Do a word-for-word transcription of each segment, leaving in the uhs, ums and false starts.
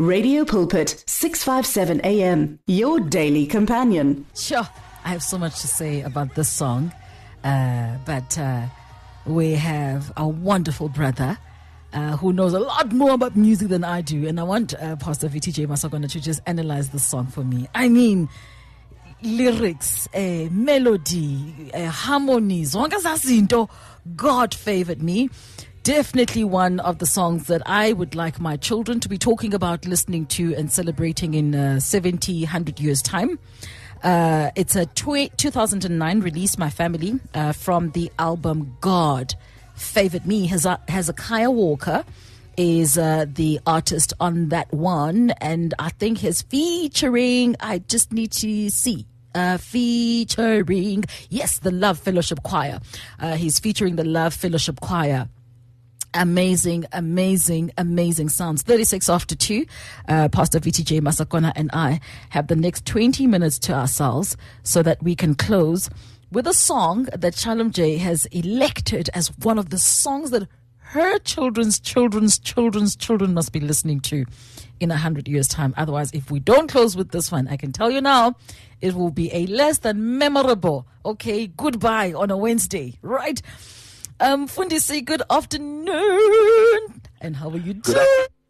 Radio Pulpit, six fifty-seven A M, your daily companion. Sure, I have so much to say about this song, uh, but uh, we have a wonderful brother uh, who knows a lot more about music than I do, and I want uh, Pastor V T J Masakona to just analyze the song for me. I mean, lyrics, uh, melody, uh, harmonies, God favored me. Definitely one of the songs that I would like my children to be talking about, listening to, and celebrating in uh, seventy, one hundred years' time. Uh, it's a tw- two thousand nine release, My Family, uh, from the album God Favored Me. Heze- Hezekiah Walker is uh, the artist on that one, and I think his featuring, I just need to see. Uh, featuring, yes, the Love Fellowship Choir. Uh, he's featuring the Love Fellowship Choir. Amazing, amazing, amazing sounds. thirty-six after two. Uh, Pastor V T J Masakona and I have the next twenty minutes to ourselves so that we can close with a song that Shalom J has elected as one of the songs that her children's children's children's children must be listening to in a hundred years' time. Otherwise, if we don't close with this one, I can tell you now, it will be a less than memorable, okay, goodbye on a Wednesday, right? Um, Fundisi, good afternoon. And how are you doing?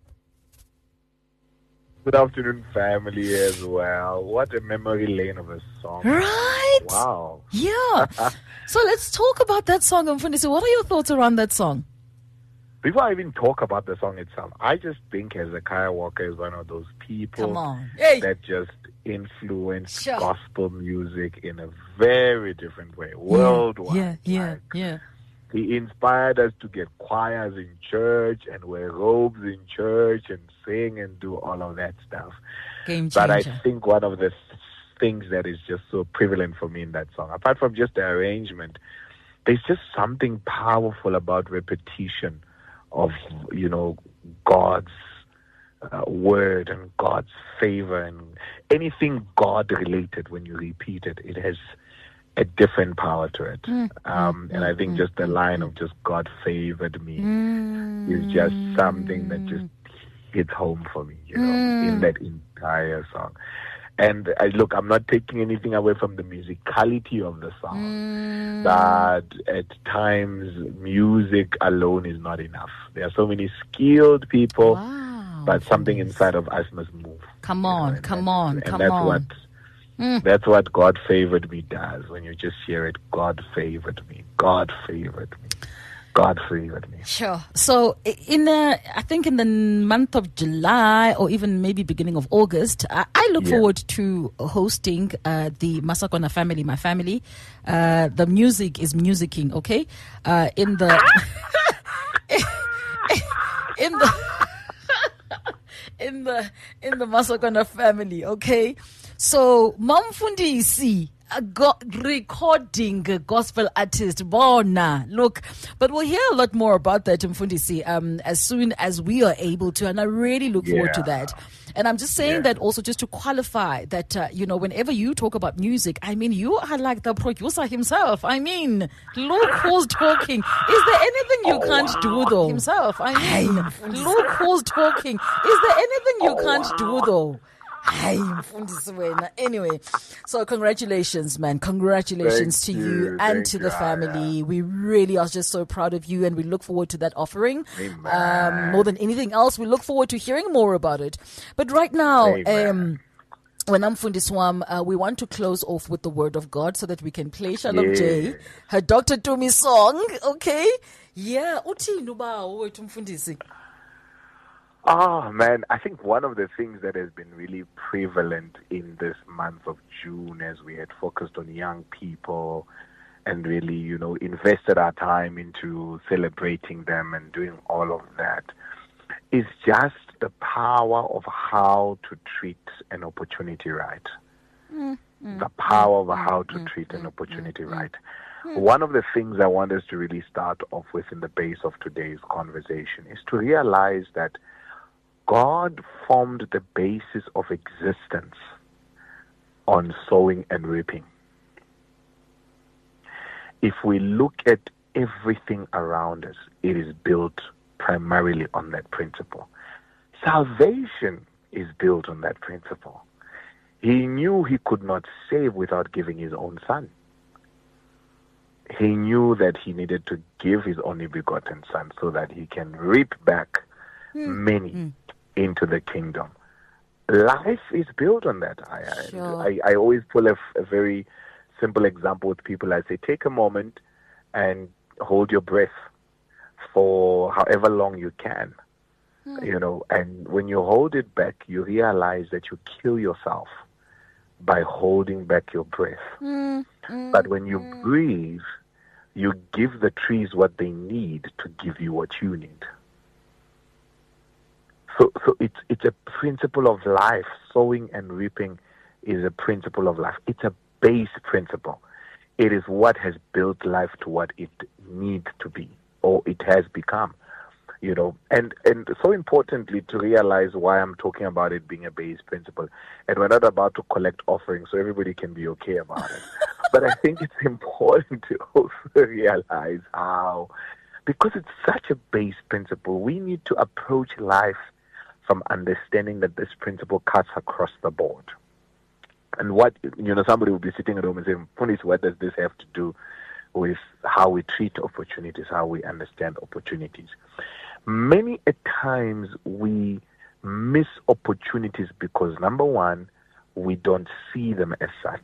Good afternoon, family, as well. What a memory lane of a song. Right? Wow. Yeah. So let's talk about that song, Fundisi. What are your thoughts around that song? Before I even talk about the song itself, I just think Hezekiah Walker is one of those people Come on. Hey. that just influenced Sure. gospel music in a very different way, worldwide. Yeah, yeah, Like, yeah. He inspired us to get choirs in church and wear robes in church and sing and do all of that stuff. Game But I changer. think one of the th- things that is just so prevalent for me in that song, apart from just the arrangement, there's just something powerful about repetition of, you know, God's uh, word and God's favor and anything God related. When you repeat it, it has a different power to it. Mm, um, mm, and I mm, think mm, just the mm, line mm. of just God favored me Mm. is just something that just hits home for me, you know, Mm. in that entire song. And I look, I'm not taking anything away from the musicality of the song, Mm. but at times music alone is not enough. There are so many skilled people, Wow. but something Goodness. inside of us must move. Come you know, on, and come that's- on, and come that's on. What, Mm. That's what God favored me does. When you just hear it, God favored me. God favored me. God favored me. Sure. So, i- in the, I think in the month of July or even maybe beginning of August, I, I look Yeah. forward to hosting uh, the Masakona Family, My Family. Uh, the music is musicking, okay? Uh, in the in the in the in the Masakona Family, okay? So, Mamfundisi, a go- recording a gospel artist, Bona. Look, but we'll hear a lot more about that, Mfundisi, um, as soon as we are able to, and I really look forward to Yeah. that. And I'm just saying Yeah. that also just to qualify that, uh, you know, whenever you talk about music, I mean, you are like the producer himself. I mean, look who's talking. Is there anything you Oh, can't wow. do, though? Himself. I mean, look who's talking. Is there anything you Oh, can't wow. do, though? Hi, Mfundisi wena. Anyway, so congratulations, man. Congratulations Thank to you, you, and thank to you, the family. We really are just so proud of you, and we look forward to that offering. Um, Amen. more than anything else, we look forward to hearing more about it. But right now, Amen. um, when I'm Fundiswam, uh, we want to close off with the word of God so that we can play Shalom J, Yes. her Doctor Tumi song. Okay? Yeah. Uthi nuba wethu Mfundisi. Oh, man, I think one of the things that has been really prevalent in this month of June as we had focused on young people and really, you know, invested our time into celebrating them and doing all of that is just the power of how to treat an opportunity right. Mm, mm, The power of mm, how to mm, treat mm, an opportunity mm, right. One of the things I want us to really start off with in the base of today's conversation is to realize that God formed the basis of existence on sowing and reaping. If we look at everything around us, it is built primarily on that principle. Salvation is built on that principle. He knew he could not save without giving his own son. He knew that he needed to give his only begotten son so that he can reap back mm. many mm. into the kingdom. Life is built on that. I, sure. I, I always pull a, a very simple example with people. I say, take a moment and hold your breath for however long you can. Mm. You know, and when you hold it back, you realize that you kill yourself by holding back your breath. Mm. Mm. But when you mm. breathe, you give the trees what they need to give you what you need. So, so it's it's a principle of life. Sowing and reaping is a principle of life. It's a base principle. It is what has built life to what it needs to be, or it has become. You know, and, and so importantly to realize why I'm talking about it being a base principle. And we're not about to collect offerings, so everybody can be okay about it. But I think it's important to also realize how, because it's such a base principle, we need to approach life from understanding that this principle cuts across the board. And what, you know, somebody will be sitting at home and saying, Police, what does this have to do with how we treat opportunities, how we understand opportunities? Many a times we miss opportunities because, number one, we don't see them as such.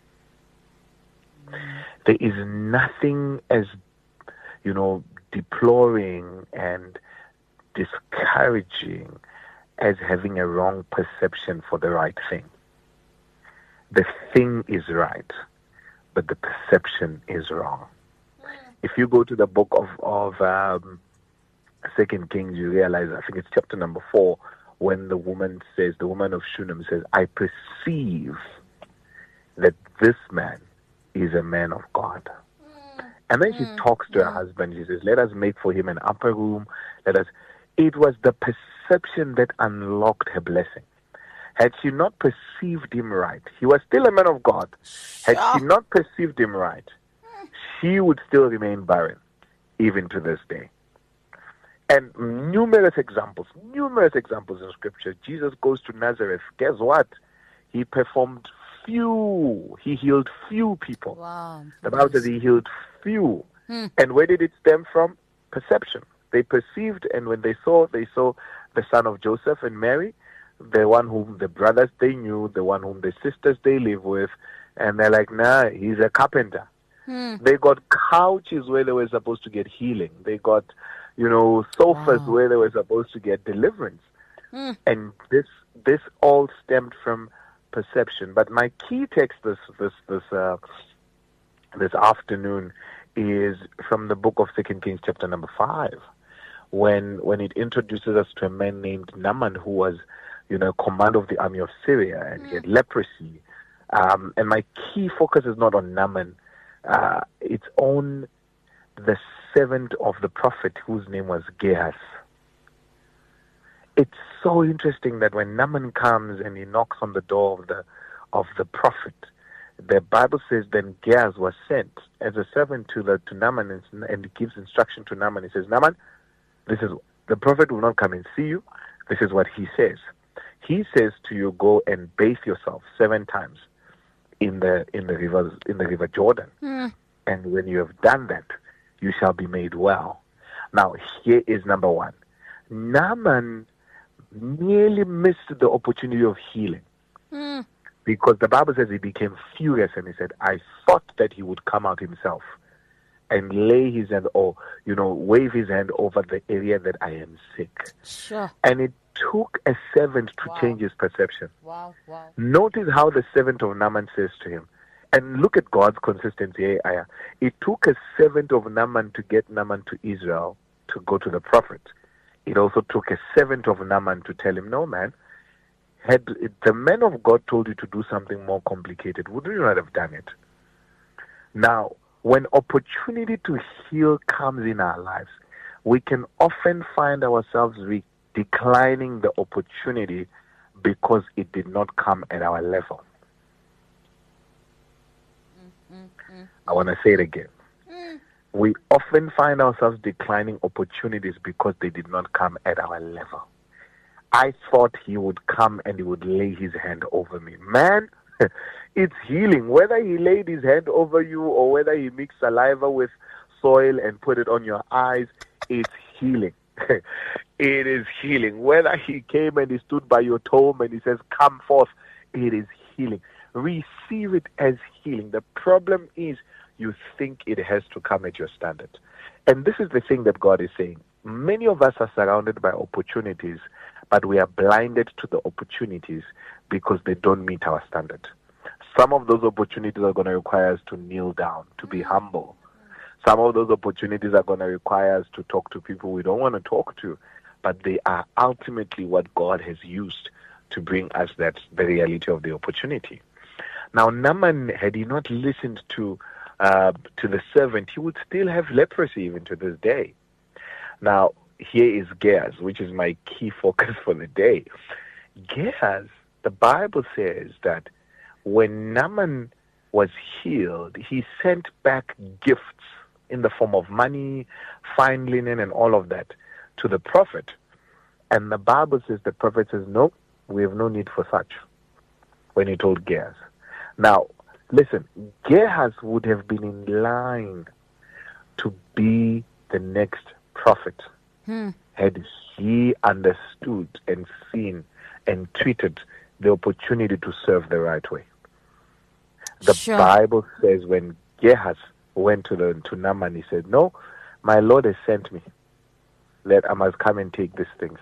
There is nothing as, you know, deploring and discouraging as having a wrong perception for the right thing. The thing is right, but the perception is wrong. If you go to the book of, of um, Second Kings, you realize, I think it's chapter number four, when the woman says, the woman of Shunem says, I perceive that this man is a man of God. Mm. And then mm. she talks to mm. her husband. She says, let us make for him an upper room. Let us. It was the perception that unlocked her blessing. Had she not perceived him right, he was still a man of God. Had she not perceived him right, she would still remain barren, even to this day. And numerous examples, numerous examples in Scripture. Jesus goes to Nazareth. Guess what? He performed few. He healed few people. Wow. The Bible says he healed few. Hmm. And where did it stem from? Perception. They perceived, and when they saw, they saw the son of Joseph and Mary, the one whom the brothers they knew, the one whom the sisters they live with, and they're like, nah, he's a carpenter. Hmm. They got couches where they were supposed to get healing. They got, you know, sofas wow. where they were supposed to get deliverance. Hmm. And this this all stemmed from perception. But my key text this this this uh, this afternoon is from the book of Second Kings, chapter number five, when when it introduces us to a man named Naaman, who was, you know, commander of the army of Syria, and he had leprosy. Um, and my key focus is not on Naaman. Uh, it's on the servant of the prophet whose name was Gehazi. It's so interesting that when Naaman comes and he knocks on the door of the of the prophet, the Bible says then Gehazi was sent as a servant to the to Naaman, and, and he gives instruction to Naaman. He says, Naaman, this is the prophet will not come and see you. This is what he says. He says to you, go and bathe yourself seven times in the in the river in the river Jordan, mm. and when you have done that, you shall be made well. Now here is number one. Naaman nearly missed the opportunity of healing. Mm. Because the Bible says he became furious and he said, I thought that he would come out himself and lay his hand, or, you know, wave his hand over the area that I am sick. Sure. And it took a servant to wow. change his perception. Wow, wow. Notice how the servant of Naaman says to him, and look at God's consistency. Hey, Aya. It took a servant of Naaman to get Naaman to Israel to go to the prophet. It also took a servant of Naaman to tell him, no, man, had the man of God told you to do something more complicated, would you not have done it? Now, when opportunity to heal comes in our lives, we can often find ourselves re- declining the opportunity because it did not come at our level. Mm-hmm. I want to say it again. Mm. We often find ourselves declining opportunities because they did not come at our level. I thought he would come and he would lay his hand over me. Man, it's healing. Whether he laid his hand over you or whether he mixed saliva with soil and put it on your eyes, it's healing. It is healing. Whether he came and he stood by your tomb and he says, come forth, it is healing. Receive it as healing. The problem is you think it has to come at your standard. And this is the thing that God is saying. Many of us are surrounded by opportunities, but we are blinded to the opportunities because they don't meet our standard. Some of those opportunities are going to require us to kneel down, to be humble. Some of those opportunities are going to require us to talk to people we don't want to talk to, but they are ultimately what God has used to bring us that the reality of the opportunity. Now, Naaman, had he not listened to uh, to the servant, he would still have leprosy even to this day. Now, here is Gehazi, which is my key focus for the day. Gehazi, the Bible says that when Naaman was healed, he sent back gifts in the form of money, fine linen, and all of that to the prophet. And the Bible says, the prophet says, no, we have no need for such, when he told Gehazi. Now, listen, Gehazi would have been in line to be the next prophet hmm. had he understood and seen and treated the opportunity to serve the right way. The sure. Bible says when Gehazi went to the to Naaman, he said, no, my Lord has sent me. Let I must come and take these things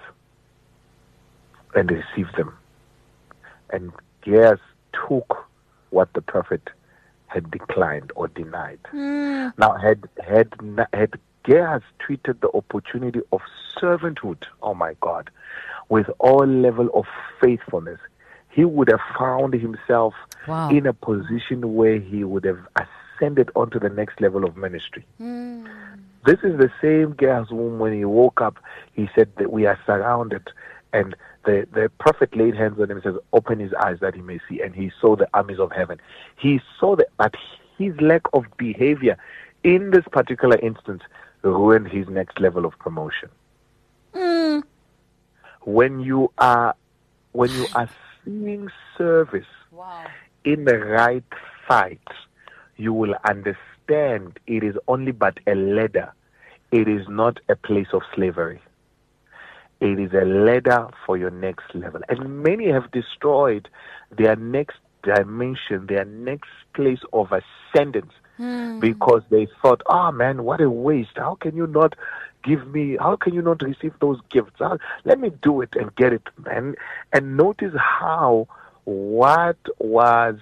and receive them. And Gehazi took what the prophet had declined or denied. Mm. Now, had had had Gehazi treated the opportunity of servanthood, oh my God, with all level of faithfulness, he would have found himself wow. in a position where he would have ascended onto the next level of ministry. Mm. This is the same Gehazi whom when he woke up, he said that we are surrounded, and the, the prophet laid hands on him and says, open his eyes that he may see, and he saw the armies of heaven. He saw that, but his lack of behavior in this particular instance ruined his next level of promotion. Mm. When you are when you are seeing service wow. in the right fight, you will understand it is only but a ladder. It is not a place of slavery. It is a ladder for your next level. And many have destroyed their next dimension, their next place of ascendance, mm. because they thought, oh man, what a waste. How can you not give me, how can you not receive those gifts? How, let me do it and get it, man. And notice how what was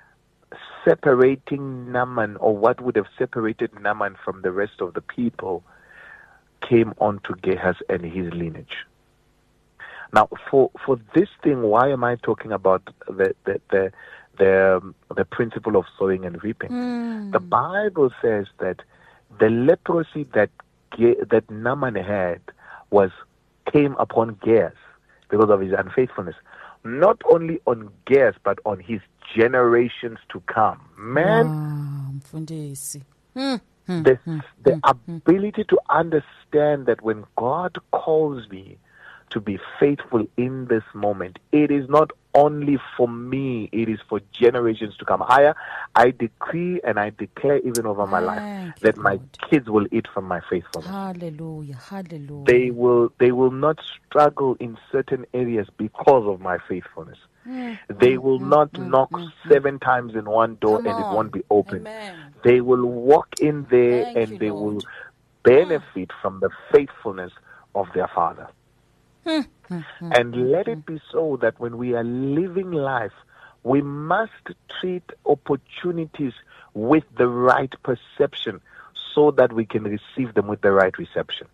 separating Naaman, or what would have separated Naaman from the rest of the people, came onto Gehazi and his lineage. Now, for for this thing, why am I talking about the the the the, um, the principle of sowing and reaping? Mm. The Bible says that the leprosy that Ge- that Naaman had was came upon Gehazi because of his unfaithfulness. Not only on Gehazi, but on his generations to come. Man, wow. mm. the, the ability to understand that when God calls me to be faithful in this moment, it is not only for me, it is for generations to come. Higher, I decree and I declare even over my life Thank that my Lord. Kids will eat from my faithfulness. Hallelujah, hallelujah. They will, they will not struggle in certain areas because of my faithfulness. Mm, they will mm, not mm, knock mm, seven mm. times in one door Come and on. It won't be open. Amen. They will walk in there Thank and you, they Lord. Will benefit mm. from the faithfulness of their Father. Mm, mm, mm, and mm, let mm. it be so that when we are living life, we must treat opportunities with the right perception so that we can receive them with the right reception.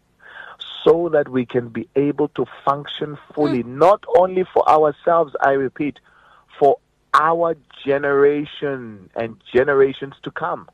So that we can be able to function fully, mm. not only for ourselves, I repeat, for our generation and generations to come.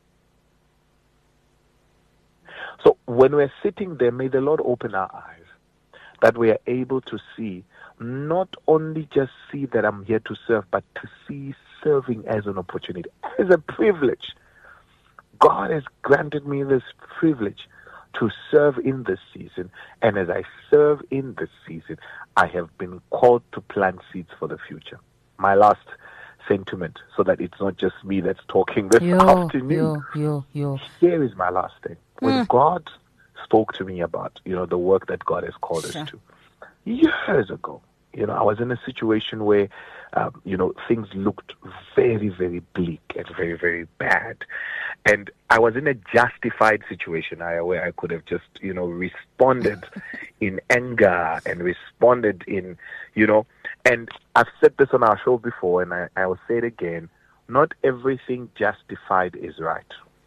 So when we're sitting there, may the Lord open our eyes, that we are able to see, not only just see that I'm here to serve, but to see serving as an opportunity, as a privilege. God has granted me this privilege to serve in this season. And as I serve in this season, I have been called to plant seeds for the future. My last sentiment, so that it's not just me that's talking this yo, afternoon. Yo, yo, yo. Here is my last thing. When Mm. God spoke to me about, you know, the work that God has called Sure. us to, years ago, you know, I was in a situation where, um, you know, things looked very, very bleak and very, very bad. And I was in a justified situation I, where I could have just, you know, responded in anger and responded in, you know, and I've said this on our show before, and I, I will say it again, not everything justified is right.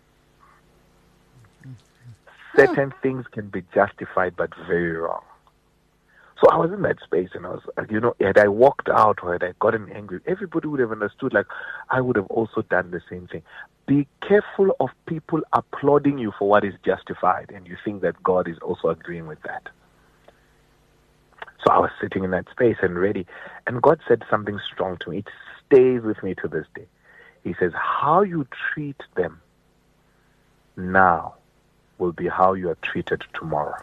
Certain things can be justified but very wrong. So I was in that space, and I was, you know, had I walked out or had I gotten angry, everybody would have understood, like, I would have also done the same thing. Be careful of people applauding you for what is justified, and you think that God is also agreeing with that. So I was sitting in that space and ready, and God said something strong to me. It stays with me to this day. He says, how you treat them now will be how you are treated tomorrow.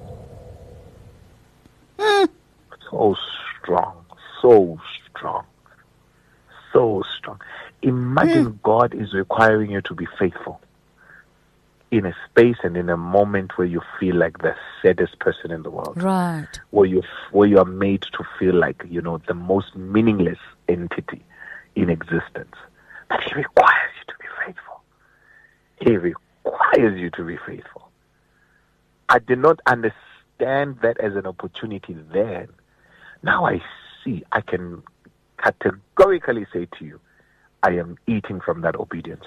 Mm. So strong, so strong, so strong. Imagine mm. God is requiring you to be faithful in a space and in a moment where you feel like the saddest person in the world. Right. Where you where you are made to feel like, you know, the most meaningless entity in existence. But He requires you to be faithful. He requires you to be faithful. I did not understand that as an opportunity then. Now I see, I can categorically say to you, I am eating from that obedience.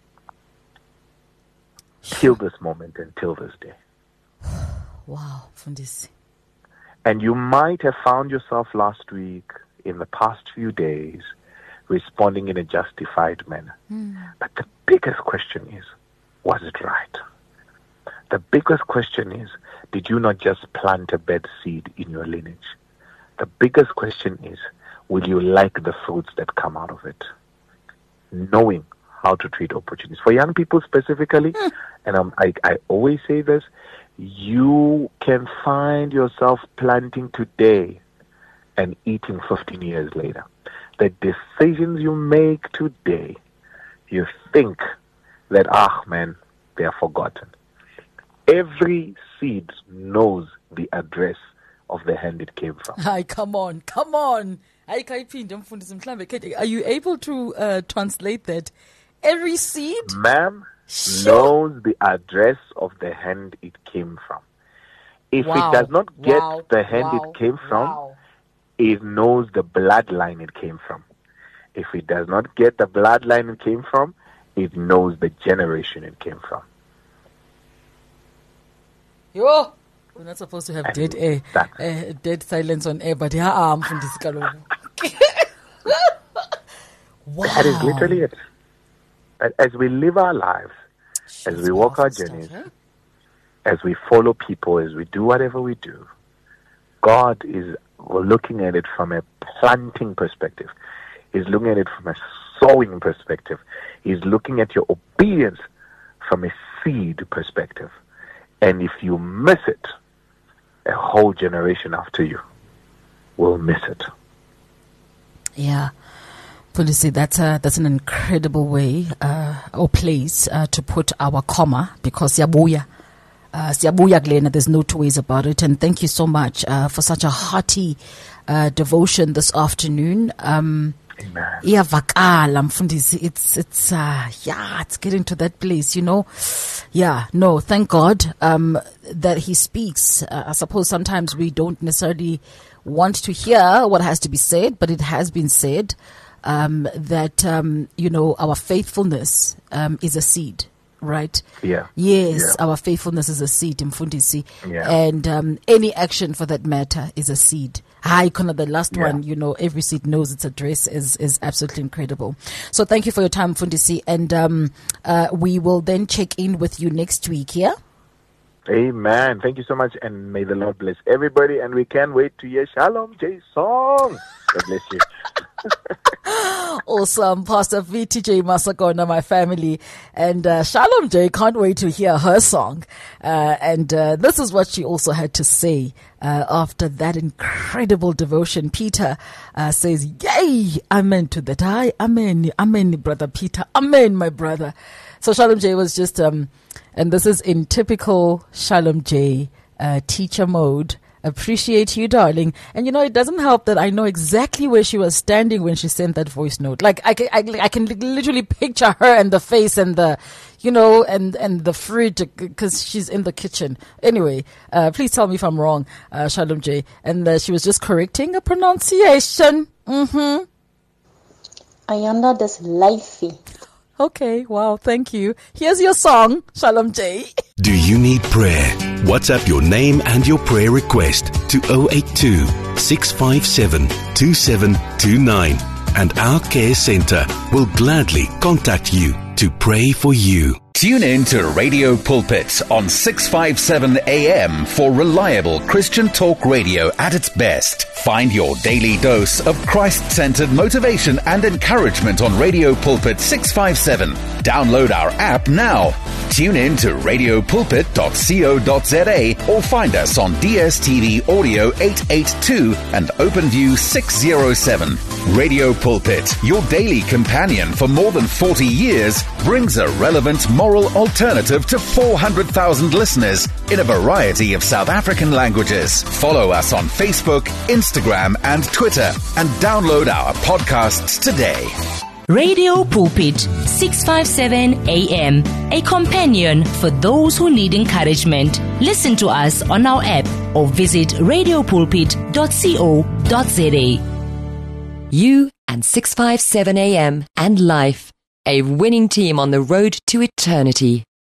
Till this moment and till this day. Wow, Fundisi. And you might have found yourself last week, in the past few days, responding in a justified manner. Mm. But the biggest question is, was it right? The biggest question is, did you not just plant a bad seed in your lineage? The biggest question is, will you like the fruits that come out of it? Knowing how to treat opportunities. For young people specifically, mm. and um, I, I always say this, you can find yourself planting today and eating fifteen years later. The decisions you make today, you think that, ah, man, they are forgotten. Every seed knows the address of the hand it came from. Hi, come on, come on. Are you able to uh, translate that? Every seed, ma'am, sure. knows the address of the hand it came from. If wow. it does not get wow. the hand wow. it came from, wow. it knows the bloodline it came from. If it does not get the bloodline it came from, it knows the generation it came from. Yo, we're not supposed to have And dead air, uh, dead silence on air, but yeah, I'm from this color. Wow. That is literally it. As we live our lives, She's as we walk our stuff, journeys, eh? as we follow people, as we do whatever we do, God is looking at it from a planting perspective. He's looking at it from a sowing perspective. He's looking at your obedience from a seed perspective. And if you miss it, a whole generation after you will miss it. Yeah. Policy, that's a, that's an incredible way uh, or place uh, to put our comma, because siyabuya. Uh, siyabuya Glenn, there's no two ways about it. And thank you so much uh, for such a hearty uh, devotion this afternoon. Um, Amen. Yeah, vakala mfundisi. It's it's uh, yeah, it's getting to that place, you know. Yeah, no, thank God um, that He speaks. Uh, I suppose sometimes we don't necessarily want to hear what has to be said, but it has been said um, that um, you know, our faithfulness um, is a seed. Right? Yeah. Yes, yeah. Our faithfulness is a seed, Mfundisi. Yeah. And um, any action for that matter is a seed. Hi, Connor, the last yeah. one, you know, every seed knows its address is, is absolutely incredible. So thank you for your time, Mfundisi. And um, uh, we will then check in with you next week, yeah? Amen. Thank you so much. And may the Lord bless everybody. And we can't wait to hear Shalom J song. God bless you. awesome. Pastor V T J Masakona, my family. And uh, Shalom J, can't wait to hear her song. Uh, and uh, this is what she also had to say uh, after that incredible devotion. Peter uh, says, yay, amen to that. I, amen, amen, brother Peter. Amen, my brother. So Shalom J was just, um, and this is in typical Shalom J uh, teacher mode. Appreciate you, darling. And you know, it doesn't help that I know exactly where she was standing when she sent that voice note. Like I can, I, I can literally picture her and the face and the, you know, and, and the fridge because she's in the kitchen. Anyway, uh, please tell me if I'm wrong, uh, Shalom J. And uh, she was just correcting a pronunciation. Mm-hmm. Ayanda this lifey. Okay, wow, thank you. Here's your song, Shalom J. Do you need prayer? WhatsApp your name and your prayer request to zero eight two, six five seven, two seven two nine and our care center will gladly contact you to pray for you. Tune in to Radio Pulpit on six fifty-seven A M for reliable Christian talk radio at its best. Find your daily dose of Christ-centered motivation and encouragement on Radio Pulpit six fifty-seven. Download our app now. Tune in to radio pulpit dot co dot za or find us on D S T V Audio eight eighty-two and OpenView six oh seven. Radio Pulpit, your daily companion for more than forty years, brings a relevant moral alternative to four hundred thousand listeners in a variety of South African languages. Follow us on Facebook, Instagram and Twitter and download our podcasts today. Radio Pulpit, six fifty-seven A M, a companion for those who need encouragement. Listen to us on our app or visit radio pulpit dot co dot za. You and six fifty-seven A M and Life, a winning team on the road to eternity.